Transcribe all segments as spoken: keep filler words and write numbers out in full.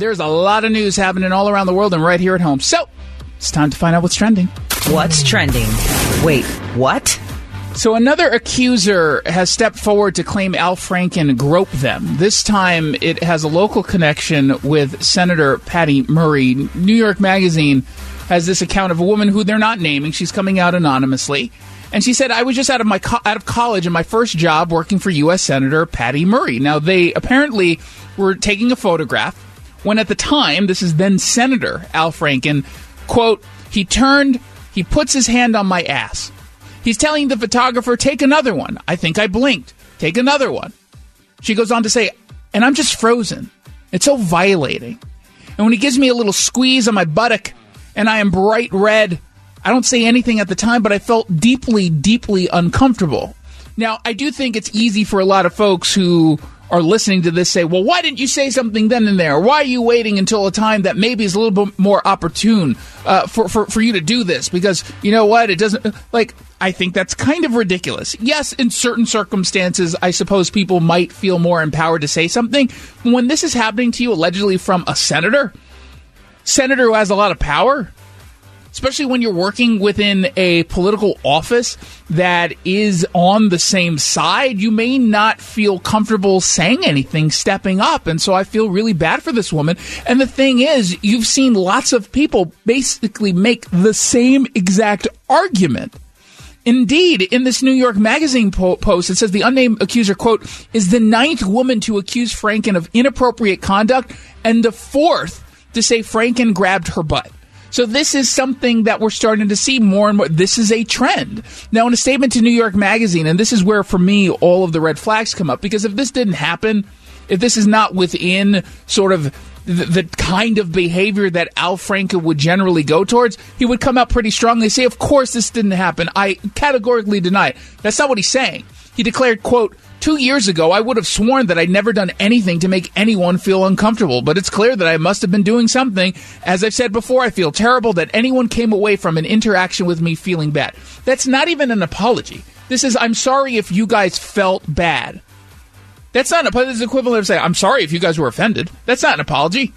there's a lot of news happening all around the world and right here at home. So, it's time to find out what's trending. What's trending? Wait, what? So another accuser has stepped forward to claim Al Franken groped them. This time it has a local connection with Senator Patty Murray. New York Magazine has this account of a woman who they're not naming. She's coming out anonymously. And she said, I was just out of my co- out of college and my first job working for U S Senator Patty Murray. Now, they apparently were taking a photograph when at the time, this is then Senator Al Franken, quote, he turned, he puts his hand on my ass. He's telling the photographer, take another one. I think I blinked. Take another one. She goes on to say, and I'm just frozen. It's so violating. And when he gives me a little squeeze on my buttock and I am bright red, I don't say anything at the time, but I felt deeply, deeply uncomfortable. Now, I do think it's easy for a lot of folks who are listening to this say, well, why didn't you say something then and there? Why are you waiting until a time that maybe is a little bit more opportune uh, for, for, for you to do this? Because, you know what, it doesn't, like, I think that's kind of ridiculous. Yes, in certain circumstances, I suppose people might feel more empowered to say something. When this is happening to you allegedly from a senator, senator who has a lot of power, especially when you're working within a political office that is on the same side, you may not feel comfortable saying anything, stepping up. And so I feel really bad for this woman. And the thing is, you've seen lots of people basically make the same exact argument. Indeed, in this New York Magazine po- post, it says the unnamed accuser, quote, is the ninth woman to accuse Franken of inappropriate conduct and the fourth to say Franken grabbed her butt. So this is something that we're starting to see more and more. This is a trend. Now, in a statement to New York Magazine, and this is where, for me, all of the red flags come up, because if this didn't happen, if this is not within sort of the, the kind of behavior that Al Franken would generally go towards, he would come out pretty strongly and say, of course this didn't happen. I categorically deny it. That's not what he's saying. He declared, quote, two years ago, I would have sworn that I'd never done anything to make anyone feel uncomfortable, but it's clear that I must have been doing something. As I've said before, I feel terrible that anyone came away from an interaction with me feeling bad. That's not even an apology. This is, I'm sorry if you guys felt bad. That's not an apology. It's equivalent of saying, I'm sorry if you guys were offended. That's not an apology.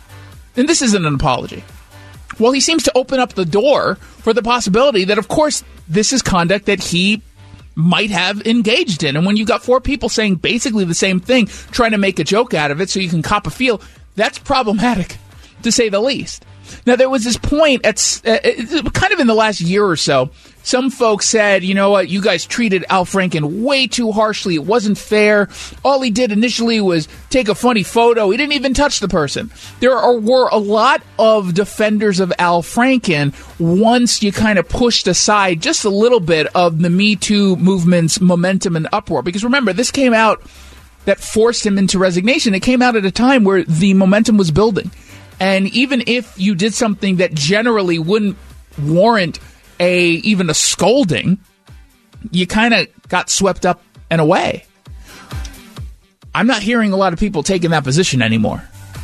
And this isn't an apology. Well, he seems to open up the door for the possibility that, of course, this is conduct that he might have engaged in. And when you've got four people saying basically the same thing, trying to make a joke out of it so you can cop a feel, that's problematic, to say the least. Now, there was this point, at uh, kind of in the last year or so, some folks said, you know what, you guys treated Al Franken way too harshly. It wasn't fair. All he did initially was take a funny photo. He didn't even touch the person. There are, were a lot of defenders of Al Franken once you kind of pushed aside just a little bit of the Me Too movement's momentum and uproar. Because remember, this came out that forced him into resignation. It came out at a time where the momentum was building. And even if you did something that generally wouldn't warrant a even a scolding, you kind of got swept up and away. I'm not hearing a lot of people taking that position anymore.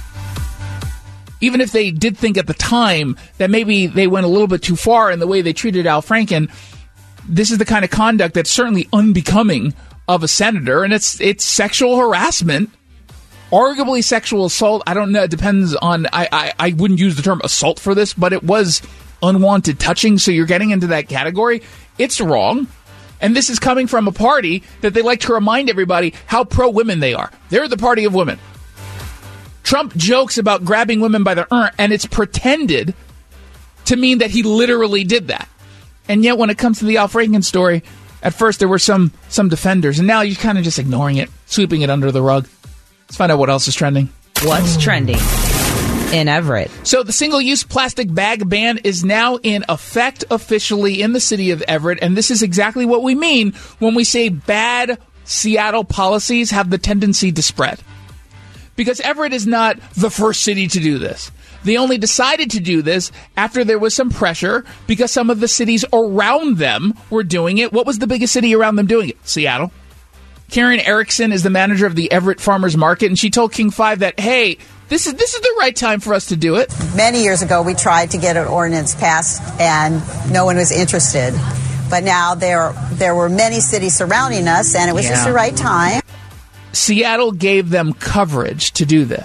Even if they did think at the time that maybe they went a little bit too far in the way they treated Al Franken, this is the kind of conduct that's certainly unbecoming of a senator, and it's it's sexual harassment. Arguably sexual assault. I don't know. It depends on... I, I, I wouldn't use the term assault for this, but it was unwanted touching, so you're getting into that category. It's wrong. And this is coming from a party that they like to remind everybody how pro-women they are. They're the party of women. Trump jokes about grabbing women by their urn, and it's pretended to mean that he literally did that. And yet when it comes to the Al Franken story, at first there were some, some defenders, and now you're kind of just ignoring it, sweeping it under the rug. Let's find out what else is trending. What's trending in Everett? So the single-use plastic bag ban is now in effect officially in the city of Everett, and this is exactly what we mean when we say bad Seattle policies have the tendency to spread. Because Everett is not the first city to do this. They only decided to do this after there was some pressure because some of the cities around them were doing it. What was the biggest city around them doing it? Seattle. Karen Erickson is the manager of the Everett Farmers Market, and she told King five that, hey, this is this is the right time for us to do it. Many years ago, we tried to get an ordinance passed, and no one was interested. But now there there were many cities surrounding us, and it was yeah. just the right time. Seattle gave them coverage to do this.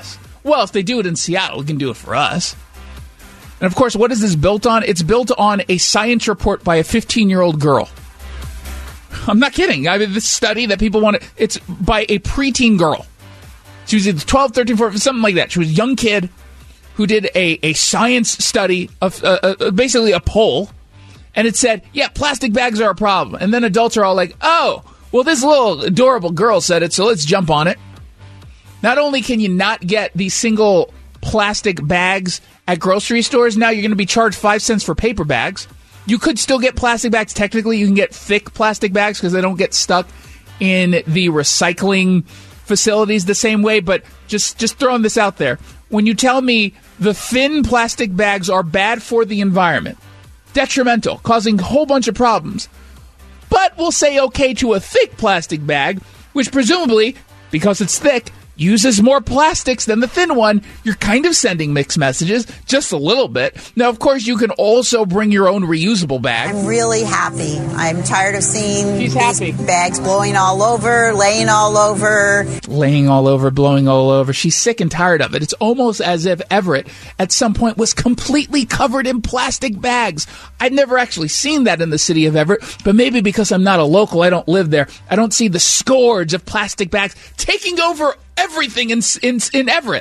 Well, if they do it in Seattle, we can do it for us. And, of course, what is this built on? It's built on a science report by a fifteen-year-old girl. I'm not kidding. I mean, this study that people want to... It's by a preteen girl. She was either twelve, thirteen, fourteen, something like that. She was a young kid who did a, a science study, of uh, uh, basically a poll, and it said, yeah, plastic bags are a problem. And then adults are all like, oh, well, this little adorable girl said it, so let's jump on it. Not only can you not get these single plastic bags at grocery stores, now you're going to be charged five cents for paper bags. You could still get plastic bags. Technically, you can get thick plastic bags because they don't get stuck in the recycling facilities the same way. But just, just throwing this out there. When you tell me the thin plastic bags are bad for the environment, detrimental, causing a whole bunch of problems, but we'll say okay to a thick plastic bag, which presumably, because it's thick, uses more plastics than the thin one, you're kind of sending mixed messages, just a little bit. Now, of course, you can also bring your own reusable bag. I'm really happy. I'm tired of seeing She's these happy. bags blowing all over, laying all over. Laying all over, blowing all over. She's sick and tired of it. It's almost as if Everett, at some point, was completely covered in plastic bags. I'd never actually seen that in the city of Everett, but maybe because I'm not a local, I don't live there, I don't see the scourge of plastic bags taking over everything in, in in Everett.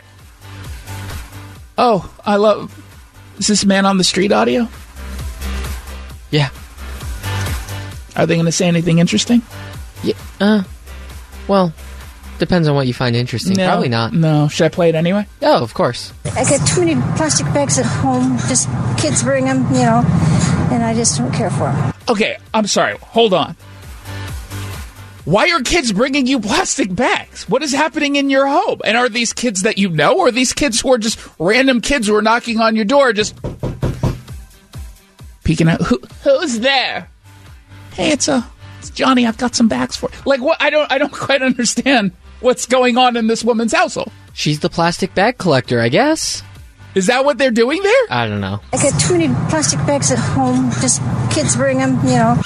Oh, I love... Is this Man on the Street audio? Yeah. Are they going to say anything interesting? Yeah. Uh, well, depends on what you find interesting. No, Probably not. No. Should I play it anyway? Oh, of course. I got too many plastic bags at home. Just kids bring them, you know, and I just don't care for them. Okay, I'm sorry. Hold on. Why are kids bringing you plastic bags? What is happening in your home? And are these kids that you know, or are these kids who are just random kids who are knocking on your door, just peeking out? Who, who's there? Hey, it's a, it's Johnny. I've got some bags for you. Like what? I don't, I don't quite understand what's going on in this woman's household. She's the plastic bag collector, I guess. Is that what they're doing there? I don't know. I got too many plastic bags at home. Just kids bring them, you know.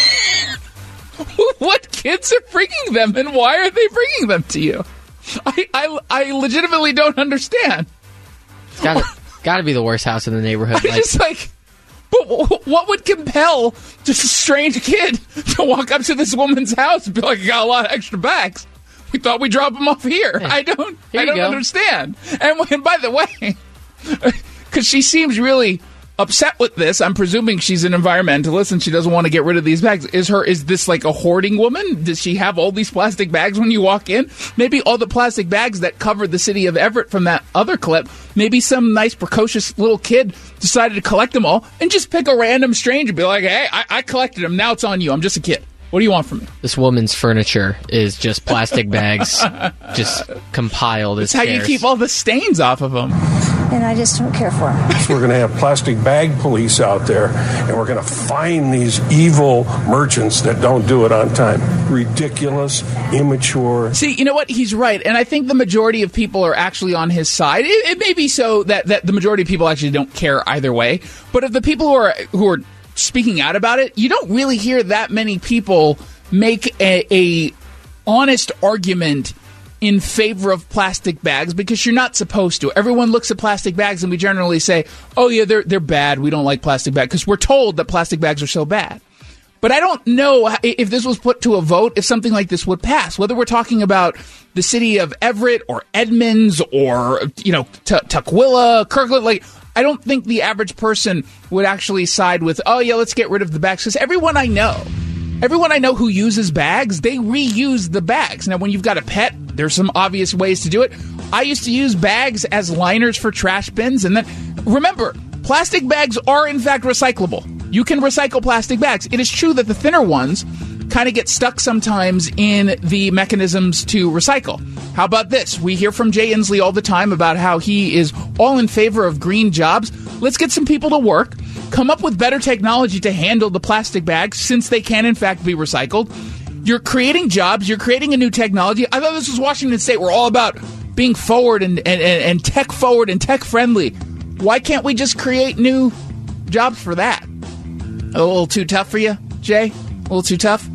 What kids are bringing them, and why are they bringing them to you? I, I, I legitimately don't understand. It's gotta, gotta be the worst house in the neighborhood. I'm Like, just like, but w- what would compel just a strange kid to walk up to this woman's house and be like, I got a lot of extra bags. We thought we'd drop them off here. Hey, I don't, here I you don't go. understand. And, and by the way, because she seems really upset with this, I'm presuming she's an environmentalist and she doesn't want to get rid of these bags. Is her is this like a hoarding woman? Does she have all these plastic bags when you walk in? Maybe all the plastic bags that covered the city of Everett from that other clip, maybe some nice precocious little kid decided to collect them all and just pick a random stranger and be like, hey, I, I collected them, now it's on you, I'm just a kid. What do you want from me? this woman's furniture is just plastic bags, just compiled. That's how you keep all the stains off of them. And I just don't care for them. We're going to have plastic bag police out there, and we're going to find these evil merchants that don't do it on time. Ridiculous, immature. See, you know what? He's right. And I think the majority of people are actually on his side. It, it may be so that, that the majority of people actually don't care either way. But of the people who are who are speaking out about it, you don't really hear that many people make a, a honest argument in favor of plastic bags, because you're not supposed to. Everyone looks at plastic bags and we generally say, oh yeah, they're they're bad, we don't like plastic bags, because we're told that plastic bags are so bad. But I don't know if this was put to a vote, if something like this would pass, whether we're talking about the city of Everett or Edmonds or, you know, T- Tukwila, Kirkland. Like, I don't think the average person would actually side with, oh yeah, let's get rid of the bags, because everyone I know Everyone I know who uses bags, they reuse the bags. Now, when you've got a pet, there's some obvious ways to do it. I used to use bags as liners for trash bins. And then, remember, plastic bags are, in fact, recyclable. You can recycle plastic bags. It is true that the thinner ones kind of get stuck sometimes in the mechanisms to recycle. How about this? We hear from Jay Inslee all the time about how he is all in favor of green jobs. Let's get some people to work, come up with better technology to handle the plastic bags, since they can, in fact, be recycled. You're creating jobs. You're creating a new technology. I thought this was Washington State. We're all about being forward and, and, and tech forward and tech friendly. Why can't we just create new jobs for that? A little too tough for you, Jay? A little too tough?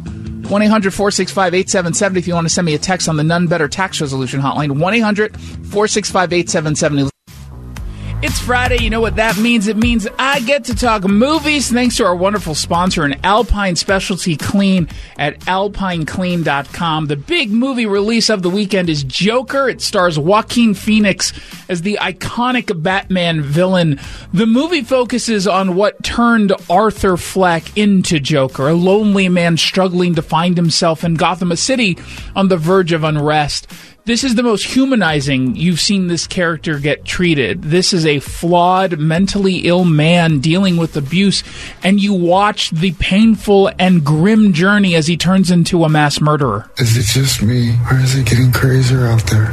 one eight hundred four six five eight seven seven zero if you want to send me a text on the None Better Tax Resolution Hotline, one eight hundred four six five eight seven seven zero. It's Friday. You know what that means? It means I get to talk movies thanks to our wonderful sponsor, an Alpine Specialty Clean at alpine clean dot com. The big movie release of the weekend is Joker. It stars Joaquin Phoenix as the iconic Batman villain. The movie focuses on what turned Arthur Fleck into Joker, a lonely man struggling to find himself in Gotham, a city on the verge of unrest. This is the most humanizing you've seen this character get treated. This is a flawed, mentally ill man dealing with abuse, and you watch the painful and grim journey as he turns into a mass murderer. Is it just me, or is it getting crazier out there?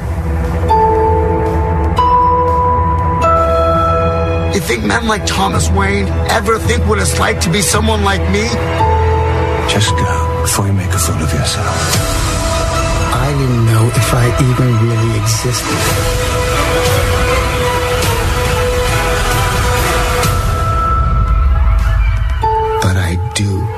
You think men like Thomas Wayne ever think what it's like to be someone like me? Just go before you make a fool of yourself. I didn't know if I even really existed. But I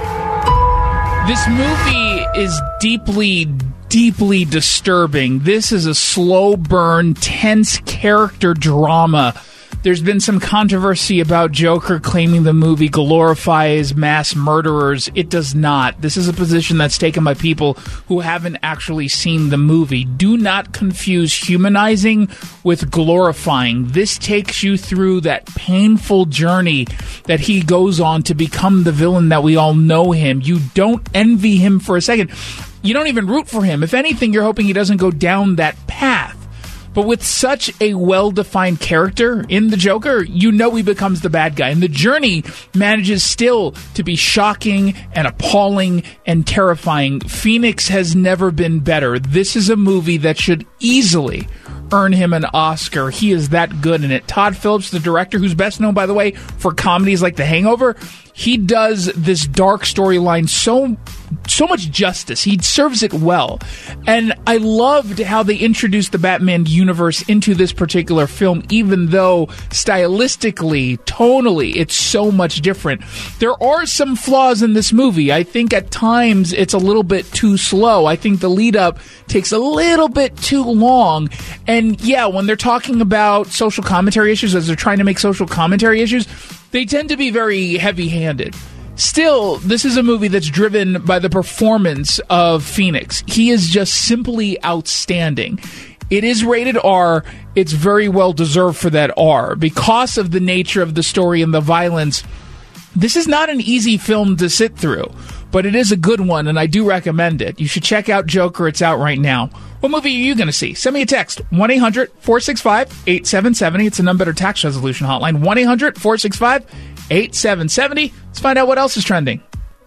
do. This movie is deeply, deeply disturbing. This is a slow burn, tense character drama. There's been some controversy about Joker claiming the movie glorifies mass murderers. It does not. This is a position that's taken by people who haven't actually seen the movie. Do not confuse humanizing with glorifying. This takes you through that painful journey that he goes on to become the villain that we all know him. You don't envy him for a second. You don't even root for him. If anything, you're hoping he doesn't go down that path. But with such a well-defined character in the Joker, you know he becomes the bad guy. And the journey manages still to be shocking and appalling and terrifying. Phoenix has never been better. This is a movie that should easily earn him an Oscar. He is that good in it. Todd Phillips, the director, who's best known, by the way, for comedies like The Hangover, he does this dark storyline so so much justice. He serves it well. And I loved how they introduced the Batman universe into this particular film, even though stylistically, tonally, it's so much different. There are some flaws in this movie. I think at times it's a little bit too slow. I think the lead up takes a little bit too long. And yeah, when they're talking about social commentary issues, as they're trying to make social commentary issues, they tend to be very heavy-handed. Still, this is a movie that's driven by the performance of Phoenix. He is just simply outstanding. It is rated R. It's very well deserved for that R. Because of the nature of the story and the violence, this is not an easy film to sit through, but it is a good one, and I do recommend it. You should check out Joker. It's out right now. What movie are you going to see? Send me a text, one eight hundred four six five eight seven seven zero. It's a None Better Tax Resolution Hotline, one eight hundred four six five eight seven seven zero. Let's find out what else is trending.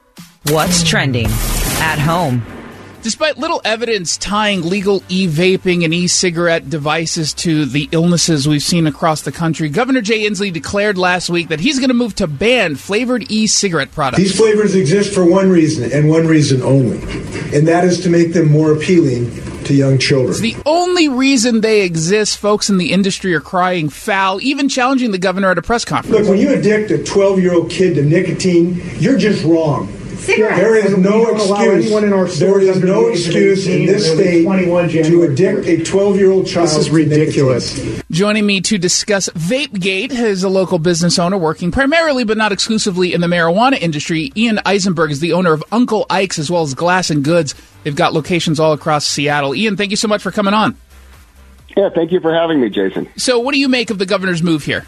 What's trending at home? Despite little evidence tying legal e-vaping and e-cigarette devices to the illnesses we've seen across the country, Governor Jay Inslee declared last week that he's going to move to ban flavored e-cigarette products. These flavors exist for one reason, and one reason only, and that is to make them more appealing to young children. It's the only reason they exist. Folks in the industry are crying foul, even challenging the governor at a press conference. Look, when you addict a twelve-year-old kid to nicotine, you're just wrong. Cigarettes. There is no excuse. There is no excuse in this state to addict a twelve-year-old child. This is ridiculous. Joining me to discuss VapeGate is a local business owner working primarily but not exclusively in the marijuana industry. Ian Eisenberg is the owner of Uncle Ike's as well as Glass and Goods. They've got locations all across Seattle. Ian, thank you so much for coming on. Yeah, thank you for having me, Jason. So what do you make of the governor's move here?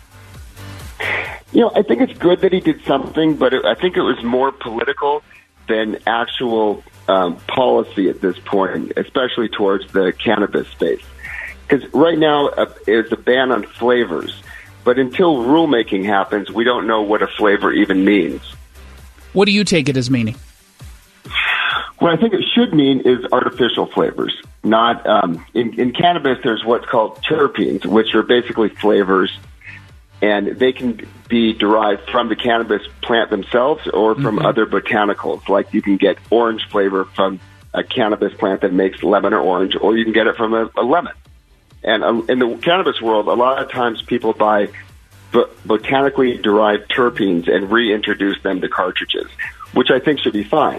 You know, I think it's good that he did something, but it, I think it was more political than actual um, policy at this point, especially towards the cannabis space. Because right now, uh, it's a ban on flavors, but until rulemaking happens, we don't know what a flavor even means. What do you take it as meaning? What I think it should mean is artificial flavors. Not um, in, in cannabis, there's what's called terpenes, which are basically flavors, and they can be derived from the cannabis plant themselves or from mm-hmm. other botanicals. Like you can get orange flavor from a cannabis plant that makes lemon or orange, or you can get it from a, a lemon. And uh, in the cannabis world, a lot of times people buy bo- botanically derived terpenes and reintroduce them to cartridges, which I think should be fine.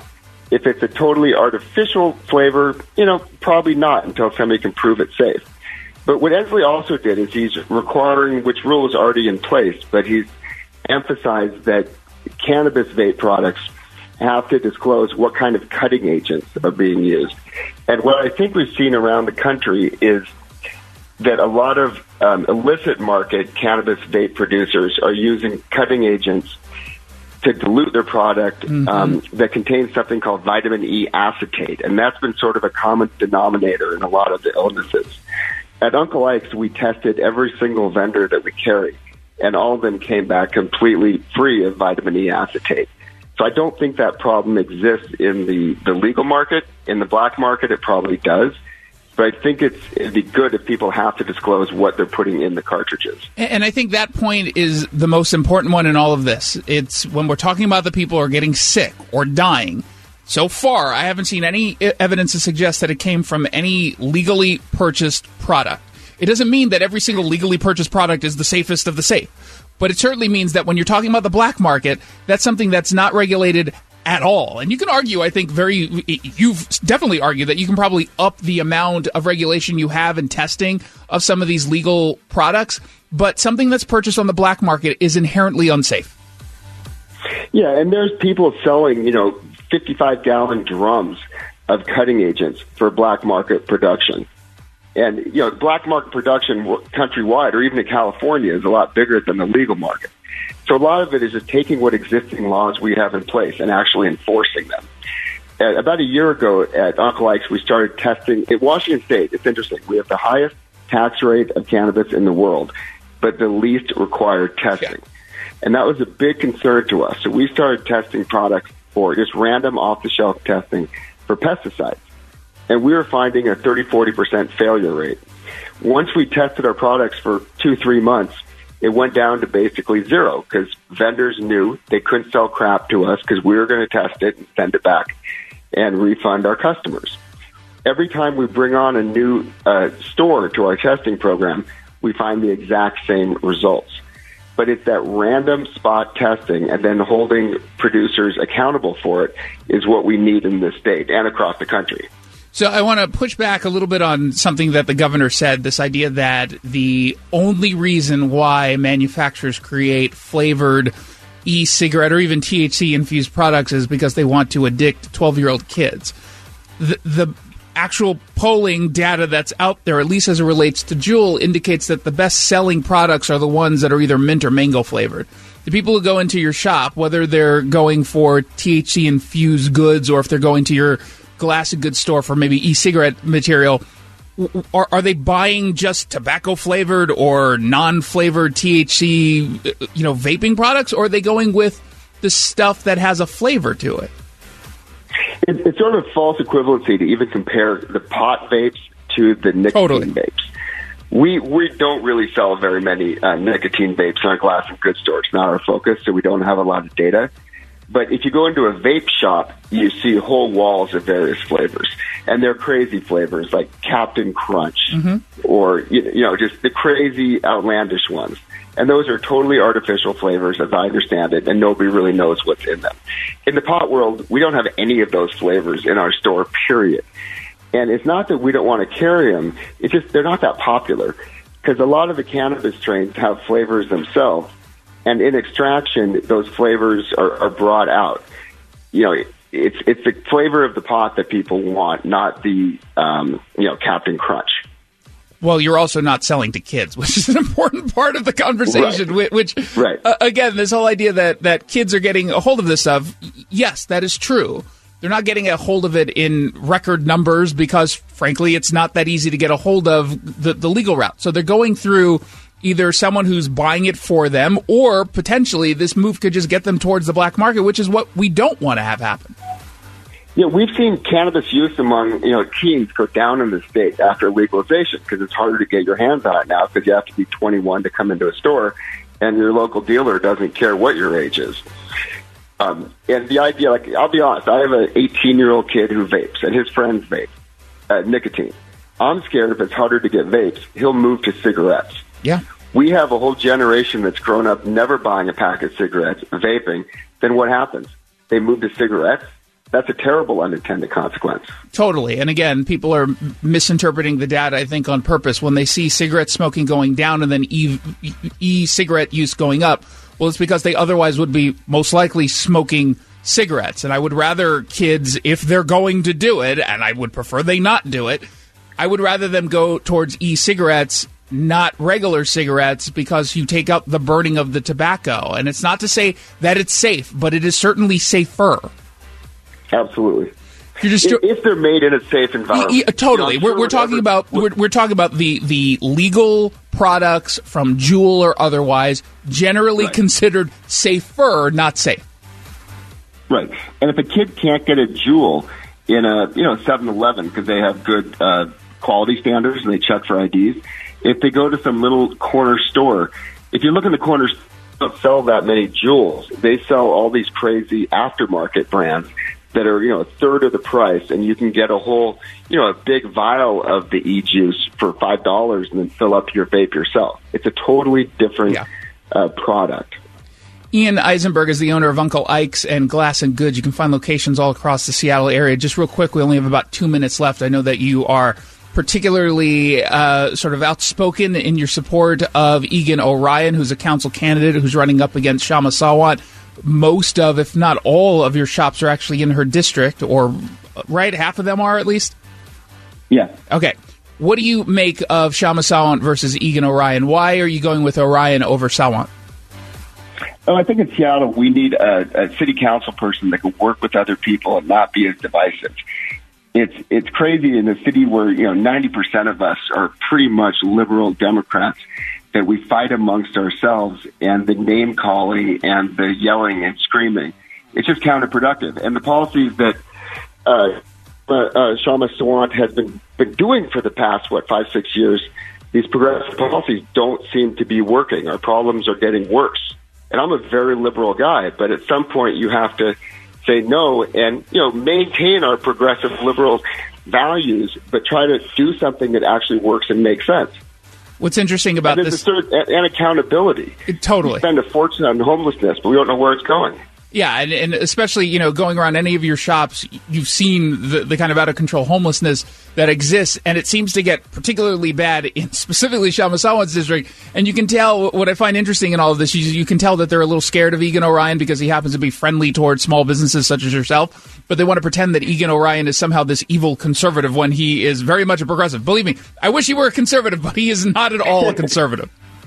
If it's a totally artificial flavor, you know, probably not until somebody can prove it's safe. But what Inslee also did is he's requiring, which rule is already in place, but he's emphasized that cannabis vape products have to disclose what kind of cutting agents are being used. And what I think we've seen around the country is that a lot of um, illicit market cannabis vape producers are using cutting agents to dilute their product mm-hmm. um, that contains something called vitamin E acetate. And that's been sort of a common denominator in a lot of the illnesses. At Uncle Ike's, we tested every single vendor that we carry, and all of them came back completely free of vitamin E acetate. So I don't think that problem exists in the, the legal market. In the black market, it probably does. But I think it's, it'd be good if people have to disclose what they're putting in the cartridges. And I think that point is the most important one in all of this. It's when we're talking about the people who are getting sick or dying. So far, I haven't seen any evidence to suggest that it came from any legally purchased product. It doesn't mean that every single legally purchased product is the safest of the safe. But it certainly means that when you're talking about the black market, that's something that's not regulated at all. And you can argue, I think, very, you've definitely argued that you can probably up the amount of regulation you have in testing of some of these legal products. But something that's purchased on the black market is inherently unsafe. Yeah, and there's people selling, you know, fifty-five gallon drums of cutting agents for black market production. And, you know, black market production countrywide or even in California is a lot bigger than the legal market. So a lot of it is just taking what existing laws we have in place and actually enforcing them. Uh, about a year ago at Uncle Ike's, we started testing. In Washington State, it's interesting. We have the highest tax rate of cannabis in the world, but the least required testing. Yeah. And that was a big concern to us. So we started testing products for just random off-the-shelf testing for pesticides. And we were finding a thirty, forty percent failure rate. Once we tested our products for two, three months, it went down to basically zero because vendors knew they couldn't sell crap to us because we were going to test it and send it back and refund our customers. Every time we bring on a new uh, store to our testing program, we find the exact same results. But it's that random spot testing and then holding producers accountable for it is what we need in this state and across the country. So I want to push back a little bit on something that the governor said, this idea that the only reason why manufacturers create flavored e-cigarette or even T H C-infused products is because they want to addict twelve-year-old kids. The, the actual polling data that's out there, at least as it relates to Juul, indicates that the best-selling products are the ones that are either mint or mango flavored. The people who go into your shop, whether they're going for T H C-infused goods or if they're going to your glass of goods store for maybe e-cigarette material, are, are they buying just tobacco-flavored or non-flavored T H C, you know, vaping products, or are they going with the stuff that has a flavor to it? It, it's sort of a false equivalency to even compare the pot vapes to the nicotine totally. vapes. We we don't really sell very many uh, nicotine vapes in our glass and goods store. It's not our focus, so we don't have a lot of data. But if you go into a vape shop, you see whole walls of various flavors. And they're crazy flavors like Captain Crunch mm-hmm. or, you know, just the crazy, outlandish ones. And those are totally artificial flavors, as I understand it, and nobody really knows what's in them. In the pot world, we don't have any of those flavors in our store, period. And it's not that we don't want to carry them. It's just they're not that popular because a lot of the cannabis strains have flavors themselves. And in extraction, those flavors are, are brought out. You know, it's it's the flavor of the pot that people want, not the, um, you know, Captain Crunch. Well, you're also not selling to kids, which is an important part of the conversation, right. which, right. Uh, again, this whole idea that, that kids are getting a hold of this stuff, yes, that is true. They're not getting a hold of it in record numbers because, frankly, it's not that easy to get a hold of the, the legal route. So they're going through either someone who's buying it for them, or potentially this move could just get them towards the black market, which is what we don't want to have happen. Yeah, we've seen cannabis use among, you know, teens go down in the state after legalization because it's harder to get your hands on it now because you have to be twenty-one to come into a store, and your local dealer doesn't care what your age is. Um, and the idea, like, I'll be honest, I have an eighteen-year-old kid who vapes, and his friends vape uh, nicotine. I'm scared if it's harder to get vapes, he'll move to cigarettes. Yeah. We have a whole generation that's grown up never buying a pack of cigarettes, vaping. Then what happens? They move to cigarettes. That's a terrible unintended consequence. Totally. And again, people are misinterpreting the data, I think, on purpose. When they see cigarette smoking going down and then e- e-cigarette use going up, well, it's because they otherwise would be most likely smoking cigarettes. And I would rather kids, if they're going to do it, and I would prefer they not do it, I would rather them go towards e-cigarettes, not regular cigarettes, because you take out the burning of the tobacco. And it's not to say that it's safe, but it is certainly safer. Absolutely. You're just, if, if they're made in a safe environment. Yeah, totally. You know, we're, we're talking about we're, we're talking about the, the legal products from Juul or otherwise, generally right. considered safer, not safe. Right. And if a kid can't get a Juul in a you know seven eleven because they have good uh, quality standards and they check for I Ds, if they go to some little corner store, if you look in the corners, they don't sell that many Juuls. They sell all these crazy aftermarket brands that are, you know, a third of the price, and you can get a whole, you know, a big vial of the e-juice for five dollars and then fill up your vape yourself. It's a totally different yeah. uh, product. Ian Eisenberg is the owner of Uncle Ike's and Glass and Goods. You can find locations all across the Seattle area. Just real quick, we only have about two minutes left. I know that you are particularly uh, sort of outspoken in your support of Egan Orion, who's a council candidate who's running up against Kshama Sawant. Most of, if not all, of your shops are actually in her district, or right, half of them are at least? Yeah. Okay. What do you make of Kshama Sawant versus Egan Orion? Why are you going with Orion over Sawant? Oh, I think in Seattle we need a, a city council person that can work with other people and not be as divisive. It's it's crazy in a city where, you know, ninety percent of us are pretty much liberal Democrats, that we fight amongst ourselves, and the name calling and the yelling and screaming. It's just counterproductive. And the policies that uh, uh, uh, Kshama Sawant has been, been doing for the past, what, five, six years, these progressive policies don't seem to be working. Our problems are getting worse. And I'm a very liberal guy, but at some point you have to say no and, you know, maintain our progressive liberal values, but try to do something that actually works and makes sense. What's interesting about and this... Third, and accountability. It, totally. We spend a fortune on homelessness, but we don't know where it's going. Yeah, and, and especially, you know, going around any of your shops, you've seen the, the kind of out-of-control homelessness that exists, and it seems to get particularly bad in specifically Kshama Sawant's district. And you can tell, what I find interesting in all of this, you, you can tell that they're a little scared of Egan Orion because he happens to be friendly towards small businesses such as yourself, but they want to pretend that Egan Orion is somehow this evil conservative when he is very much a progressive. Believe me, I wish he were a conservative, but he is not at all a conservative.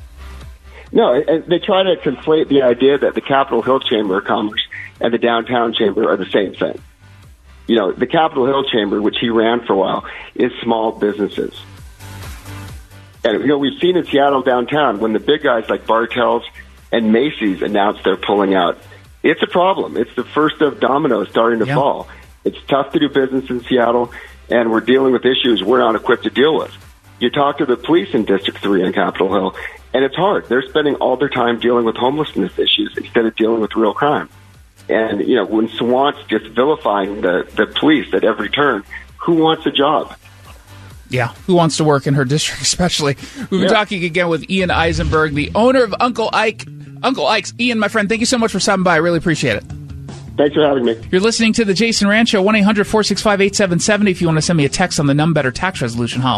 No, and they try to conflate the idea that the Capitol Hill Chamber of Commerce and the Downtown Chamber are the same thing. You know, the Capitol Hill Chamber, which he ran for a while, is small businesses. And, you know, we've seen in Seattle downtown when the big guys like Bartels and Macy's announce they're pulling out, it's a problem. It's the first of dominoes starting to yeah. fall. It's tough to do business in Seattle, and we're dealing with issues we're not equipped to deal with. You talk to the police in District three in Capitol Hill, and it's hard. They're spending all their time dealing with homelessness issues instead of dealing with real crime. And, you know, when Sawant's just vilifying the, the police at every turn, who wants a job? Yeah, who wants to work in her district, especially? We've been yeah. talking again with Ian Eisenberg, the owner of Uncle Ike. Uncle Ike's. Ian, my friend, thank you so much for stopping by. I really appreciate it. Thanks for having me. You're listening to The Jason Rand Show, one eight hundred four six five eight seven seven zero if you want to send me a text on the Num Better Tax Resolution Hotline.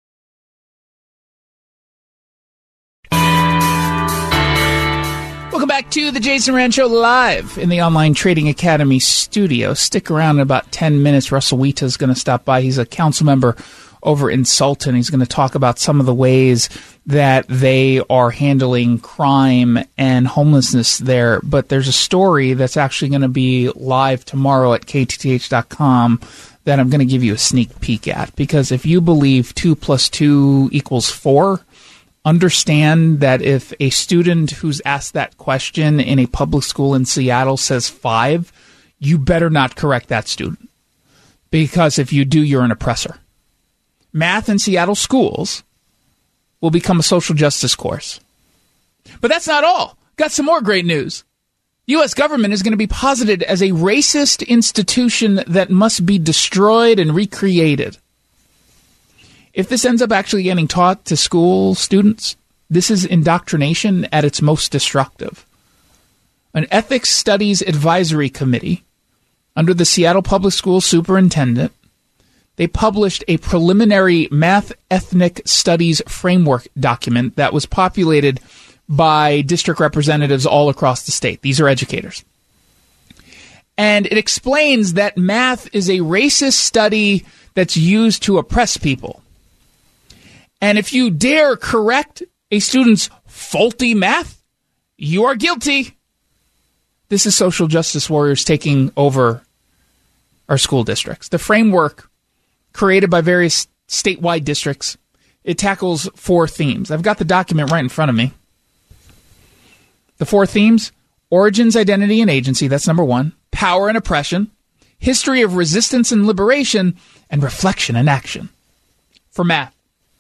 Welcome back to The Jason Rand Show live in the Online Trading Academy studio. Stick around in about ten minutes. Russell Wheat is going to stop by. He's a council member over in Sultan. He's going to talk about some of the ways that they are handling crime and homelessness there. But there's a story that's actually going to be live tomorrow at K T T H dot com that I'm going to give you a sneak peek at. Because if you believe two plus two equals four, understand that if a student who's asked that question in a public school in Seattle says five, you better not correct that student. Because if you do, you're an oppressor. Math in Seattle schools will become a social justice course. But that's not all. Got some more great news. U S government is going to be posited as a racist institution that must be destroyed and recreated. If this ends up actually getting taught to school students, this is indoctrination at its most destructive. An Ethics Studies Advisory Committee under the Seattle Public Schools superintendent, they published a preliminary math ethnic studies framework document that was populated by district representatives all across the state. These are educators. And it explains that math is a racist study that's used to oppress people. And if you dare correct a student's faulty math, you are guilty. This is social justice warriors taking over our school districts. The framework, created by various statewide districts, it tackles four themes. I've got the document right in front of me. The four themes: origins, identity, and agency. That's number one. Power and oppression. History of resistance and liberation. And reflection and action. For math.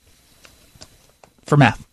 For math.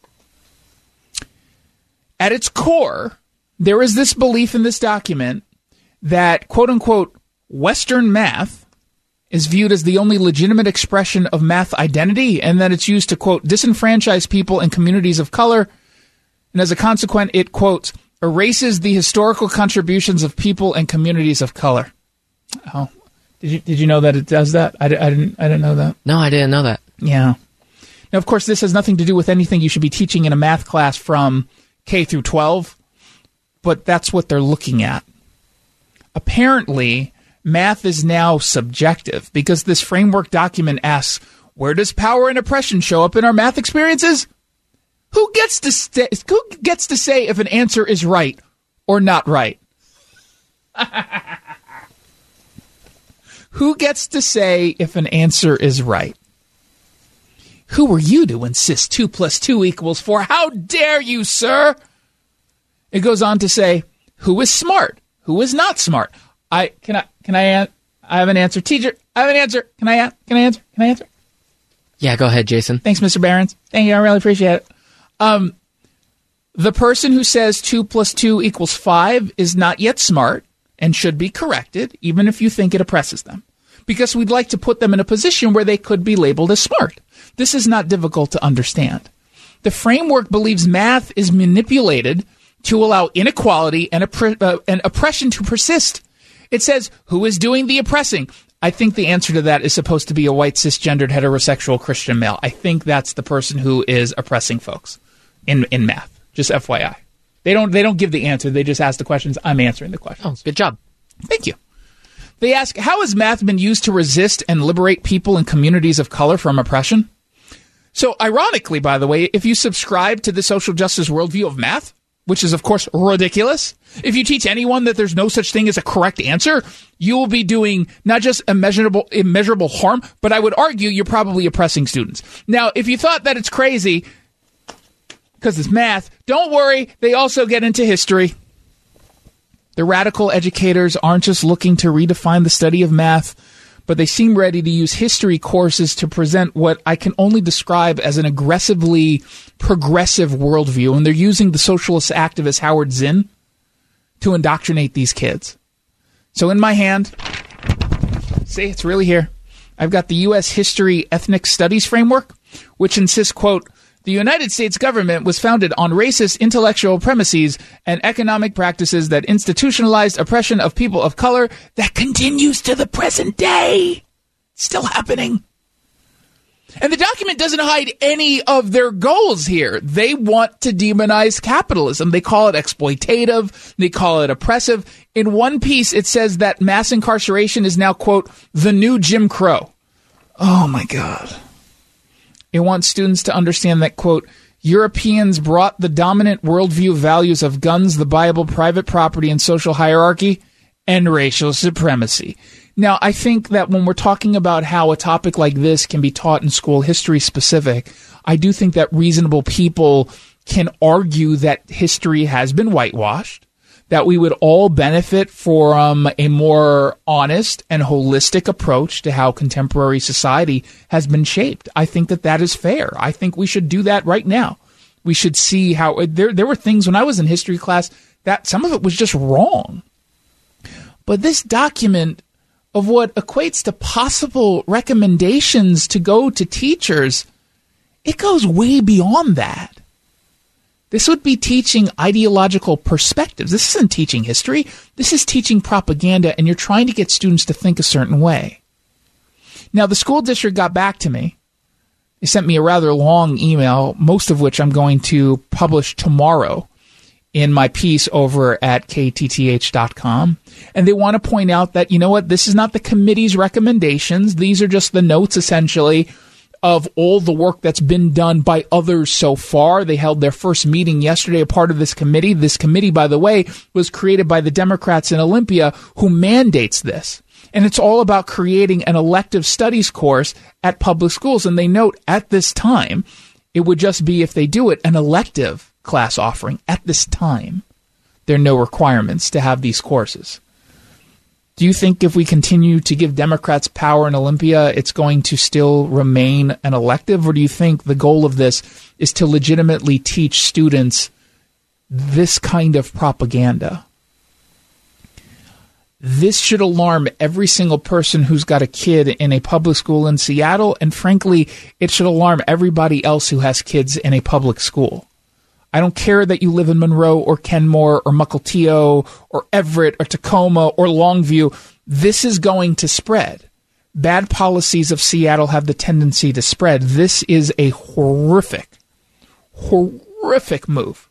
At its core, there is this belief in this document that, quote-unquote, Western math is viewed as the only legitimate expression of math identity, and that it's used to, quote, disenfranchise people and communities of color. And as a consequence, it, quote, erases the historical contributions of people and communities of color. Oh, did you did you know that it does that? I, I didn't I didn't know that. No, I didn't know that. Yeah. Now, of course, this has nothing to do with anything you should be teaching in a math class from K through twelve, but that's what they're looking at. Apparently, math is now subjective because this framework document asks, where does power and oppression show up in our math experiences? Who gets to st- who gets to say if an answer is right or not right? Who gets to say if an answer is right? Who are you to insist two plus two equals four? How dare you, sir? It goes on to say, who is smart? Who is not smart? I can I can I an- I have an answer, teacher. I have an answer. Can I an- can I answer? Can I answer? Yeah, go ahead, Jason. Thanks, Mister Behrens. Thank you. I really appreciate it. Um, the person who says two plus two equals five is not yet smart and should be corrected, even if you think it oppresses them, because we'd like to put them in a position where they could be labeled as smart. This is not difficult to understand. The framework believes math is manipulated to allow inequality and, opp- uh, and oppression to persist. It says, who is doing the oppressing? I think the answer to that is supposed to be a white, cisgendered, heterosexual Christian male. I think that's the person who is oppressing folks in in math. Just F Y I. They don't they don't give the answer. They just ask the questions. I'm answering the questions. Oh, good job. Thank you. They ask, how has math been used to resist and liberate people and communities of color from oppression? So, ironically, by the way, if you subscribe to the social justice worldview of math, which is, of course, ridiculous, if you teach anyone that there's no such thing as a correct answer, you will be doing not just immeasurable, immeasurable harm, but I would argue you're probably oppressing students. Now, if you thought that it's crazy because it's math, don't worry. They also get into history. The radical educators aren't just looking to redefine the study of math, but they seem ready to use history courses to present what I can only describe as an aggressively progressive worldview. And they're using the socialist activist Howard Zinn to indoctrinate these kids. So in my hand, see, it's really here. I've got the U S History Ethnic Studies Framework, which insists, quote, the United States government was founded on racist intellectual premises and economic practices that institutionalized oppression of people of color that continues to the present day. Still happening. And the document doesn't hide any of their goals here. They want to demonize capitalism. They call it exploitative. They call it oppressive. In one piece, it says that mass incarceration is now, quote, the new Jim Crow. Oh, my God. It wants students to understand that, quote, Europeans brought the dominant worldview values of guns, the Bible, private property, and social hierarchy, and racial supremacy. Now, I think that when we're talking about how a topic like this can be taught in school, history specific, I do think that reasonable people can argue that history has been whitewashed, that we would all benefit from a more honest and holistic approach to how contemporary society has been shaped. I think that that is fair. I think we should do that right now. We should see how there there were things when I was in history class that some of it was just wrong. But this document of what equates to possible recommendations to go to teachers, it goes way beyond that. This would be teaching ideological perspectives. This isn't teaching history. This is teaching propaganda, and you're trying to get students to think a certain way. Now, the school district got back to me. They sent me a rather long email, most of which I'm going to publish tomorrow in my piece over at K T T H dot com. And they want to point out that, you know what, this is not the committee's recommendations. These are just the notes, essentially, of all the work that's been done by others so far. They held their first meeting yesterday, a part of this committee. This committee, by the way, was created by the Democrats in Olympia, who mandates this. And it's all about creating an elective studies course at public schools. And they note at this time, it would just be, if they do it, an elective class offering. At this time, there are no requirements to have these courses. Do you think if we continue to give Democrats power in Olympia, it's going to still remain an elective? Or do you think the goal of this is to legitimately teach students this kind of propaganda? This should alarm every single person who's got a kid in a public school in Seattle, and frankly, it should alarm everybody else who has kids in a public school. I don't care that you live in Monroe or Kenmore or Mukilteo or Everett or Tacoma or Longview. This is going to spread. Bad policies of Seattle have the tendency to spread. This is a horrific, horrific move.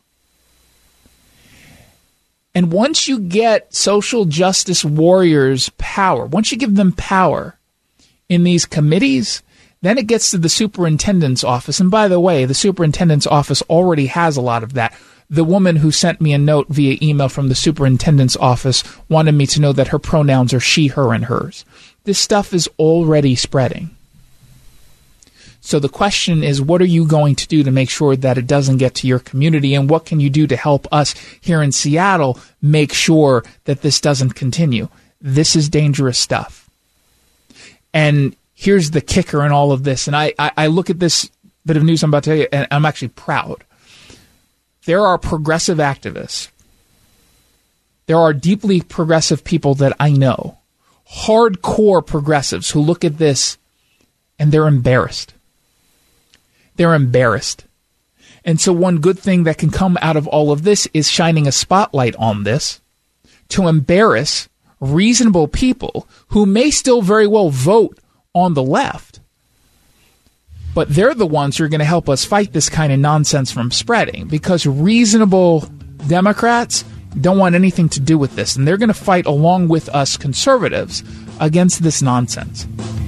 And once you get social justice warriors power, once you give them power in these committees, then it gets to the superintendent's office. And by the way, the superintendent's office already has a lot of that. The woman who sent me a note via email from the superintendent's office wanted me to know that her pronouns are she, her, and hers. This stuff is already spreading. So the question is, what are you going to do to make sure that it doesn't get to your community? And what can you do to help us here in Seattle make sure that this doesn't continue? This is dangerous stuff. And here's the kicker in all of this. And I, I, I look at this bit of news I'm about to tell you, and I'm actually proud. There are progressive activists. There are deeply progressive people that I know, hardcore progressives, who look at this and they're embarrassed. They're embarrassed. And so one good thing that can come out of all of this is shining a spotlight on this to embarrass reasonable people who may still very well vote on the left. But they're the ones who are going to help us fight this kind of nonsense from spreading, because reasonable Democrats don't want anything to do with this. And they're going to fight along with us conservatives against this nonsense.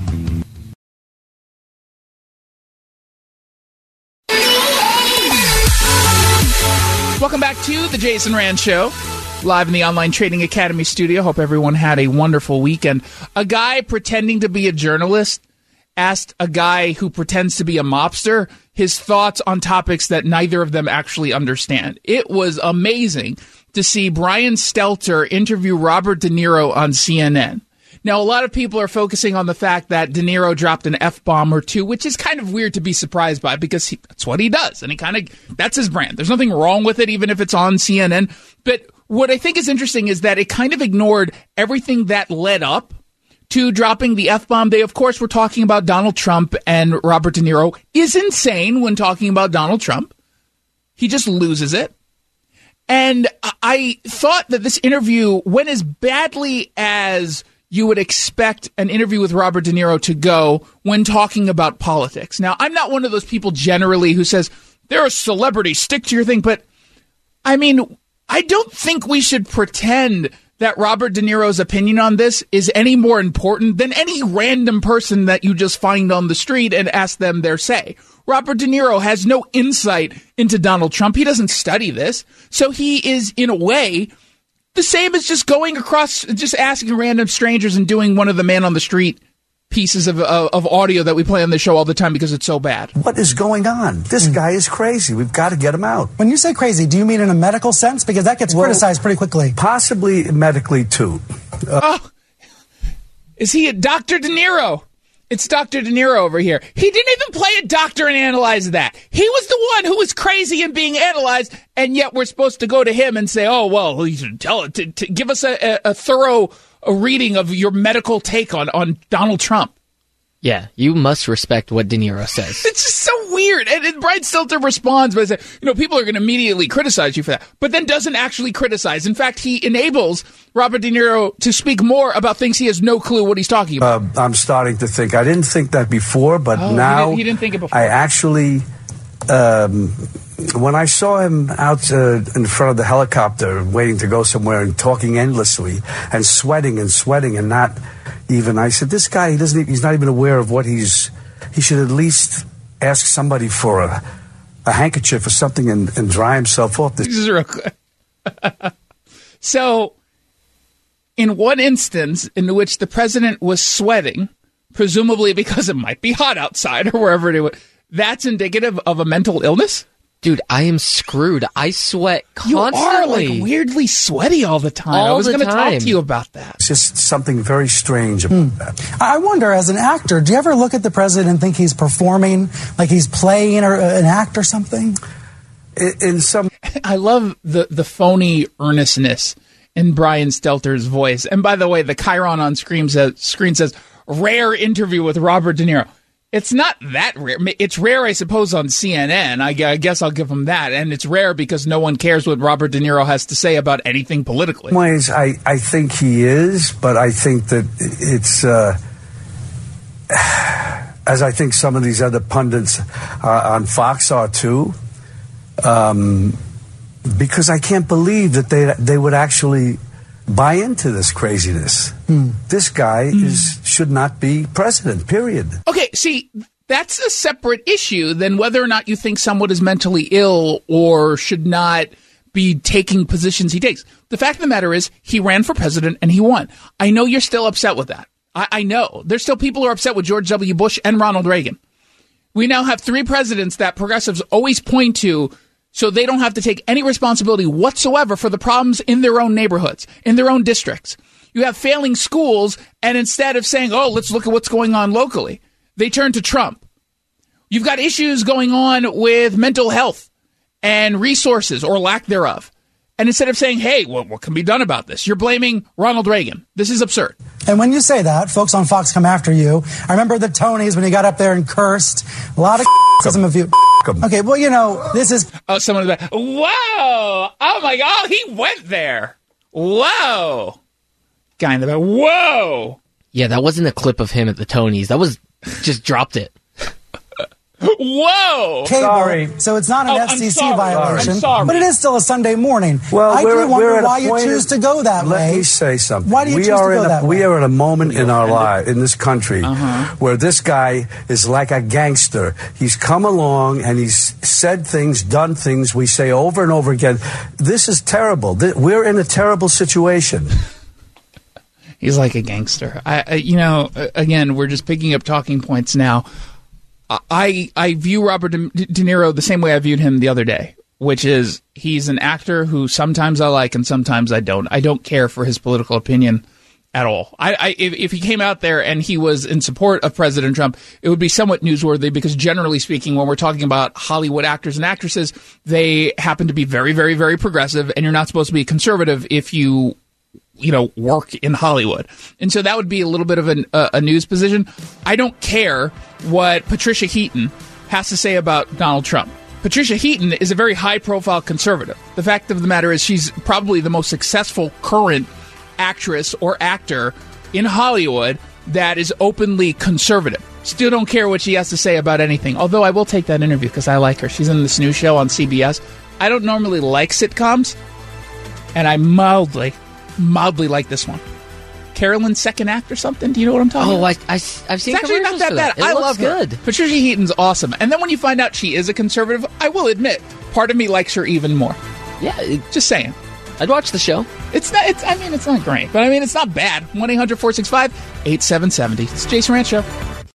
Welcome back to the Jason Rand Show, live in the Online Trading Academy studio. Hope everyone had a wonderful weekend. A guy pretending to be a journalist asked a guy who pretends to be a mobster his thoughts on topics that neither of them actually understand. It was amazing to see Brian Stelter interview Robert De Niro on C N N. Now, a lot of people are focusing on the fact that De Niro dropped an F-bomb or two, which is kind of weird to be surprised by, because he, that's what he does. And he kind of, that's his brand. There's nothing wrong with it, even if it's on C N N. But what I think is interesting is that it kind of ignored everything that led up to dropping the F-bomb. They, of course, were talking about Donald Trump, and Robert De Niro is insane when talking about Donald Trump. He just loses it. And I thought that this interview went as badly as you would expect an interview with Robert De Niro to go when talking about politics. Now, I'm not one of those people generally who says, they're a celebrity, stick to your thing. But, I mean, I don't think we should pretend that Robert De Niro's opinion on this is any more important than any random person that you just find on the street and ask them their say. Robert De Niro has no insight into Donald Trump. He doesn't study this. So he is, in a way, the same as just going across, just asking random strangers and doing one of the man on the street pieces of, of, of audio that we play on the show all the time because it's so bad. What is going on? This guy is crazy. We've got to get him out. When you say crazy, do you mean in a medical sense? Because that gets well, criticized pretty quickly. Possibly medically, too. Uh, oh, is he a Doctor De Niro? It's Doctor De Niro over here. He didn't even play a doctor and analyze that. He was the one who was crazy and being analyzed, and yet we're supposed to go to him and say, oh, well, you should tell it to, to give us a, a, a thorough a reading of your medical take on, on Donald Trump. Yeah, you must respect what De Niro says. It's just so weird. And, and Brian Stelter responds by saying, you know, people are going to immediately criticize you for that, but then doesn't actually criticize. In fact, he enables Robert De Niro to speak more about things he has no clue what he's talking about. Uh, I'm starting to think. I didn't think that before, but oh, now you didn't, you didn't think it before. I actually, um, when I saw him out uh, in front of the helicopter waiting to go somewhere and talking endlessly and sweating and sweating and not even, I said, this guy, he doesn't, even, he's not even aware of what he's, he should at least ask somebody for a, a handkerchief or something and, and dry himself off. This is real quick. So, in one instance in which the president was sweating, presumably because it might be hot outside or wherever it was, that's indicative of a mental illness? Dude, I am screwed. I sweat constantly. You are like weirdly sweaty all the time. All I was the going to talk time. to you about that. It's just something very strange about Hmm. that. I wonder, as an actor, do you ever look at the president and think he's performing, like he's playing or uh, an act or something? In, in some, I love the the phony earnestness in Brian Stelter's voice. And by the way, the Chiron on screen says, screen says rare interview with Robert De Niro. It's not that rare. It's rare, I suppose, on C N N. I guess I'll give him that. And it's rare because no one cares what Robert De Niro has to say about anything politically. In ways, I, I think he is, but I think that it's, uh, as I think some of these other pundits uh, on Fox are too, um, because I can't believe that they they would actually buy into this craziness. Hmm. This guy hmm. is should not be president, period. Okay, see, that's a separate issue than whether or not you think someone is mentally ill or should not be taking positions he takes. The fact of the matter is he ran for president and he won. I know you're still upset with that. I, I know. There's still people who are upset with George W. Bush and Ronald Reagan. We now have three presidents that progressives always point to so they don't have to take any responsibility whatsoever for the problems in their own neighborhoods, in their own districts. You have failing schools, and instead of saying, oh, let's look at what's going on locally, they turn to Trump. You've got issues going on with mental health and resources or lack thereof. And instead of saying, hey, well, what can be done about this? You're blaming Ronald Reagan. This is absurd. And when you say that, folks on Fox come after you. I remember the Tonys when you got up there and cursed. A lot of criticism of you. Okay, well, you know, this is... Oh, someone in the back. Whoa! Oh, my God, he went there. Whoa! Guy in the back. Whoa! Yeah, that wasn't a clip of him at the Tonys. That was... just dropped it. Whoa! Cable, sorry. So it's not an oh, F C C I'm sorry. violation, I'm sorry. but it is still a Sunday morning. Well, I we're, do wonder we're at why a you point choose in, to go that let way. Let me say something. Why do you we choose are to go in a, that way? We are at a moment in our life, in this country, uh-huh. where this guy is like a gangster. He's come along and he's said things, done things we say over and over again. This is terrible. We're in a terrible situation. He's like a gangster. I, I, you know, again, we're just picking up talking points now. I I view Robert De, De Niro the same way I viewed him the other day, which is he's an actor who sometimes I like and sometimes I don't. I don't care for his political opinion at all. I, I if, if he came out there and he was in support of President Trump, it would be somewhat newsworthy because generally speaking, when we're talking about Hollywood actors and actresses, they happen to be very, very, very progressive, and you're not supposed to be conservative if you you know, work in Hollywood. And so that would be a little bit of an, uh, a news position. I don't care what Patricia Heaton has to say about Donald Trump. Patricia Heaton is a very high-profile conservative. The fact of the matter is she's probably the most successful current actress or actor in Hollywood that is openly conservative. Still don't care what she has to say about anything, although I will take that interview because I like her. She's in this new show on C B S. I don't normally like sitcoms, and I mildly... mildly like this one. Carolyn's Second Act or something? Do you know what I'm talking oh, about? Oh, I, I, I've seen it's actually not that bad. That. I looks love her. good. Patricia Heaton's awesome. And then when you find out she is a conservative, I will admit, part of me likes her even more. Yeah. It, Just saying. I'd watch the show. It's not, It's. I mean, it's not great, but I mean, it's not bad. one eight hundred four six five eight seven seven zero. It's the Jason Ranch Show.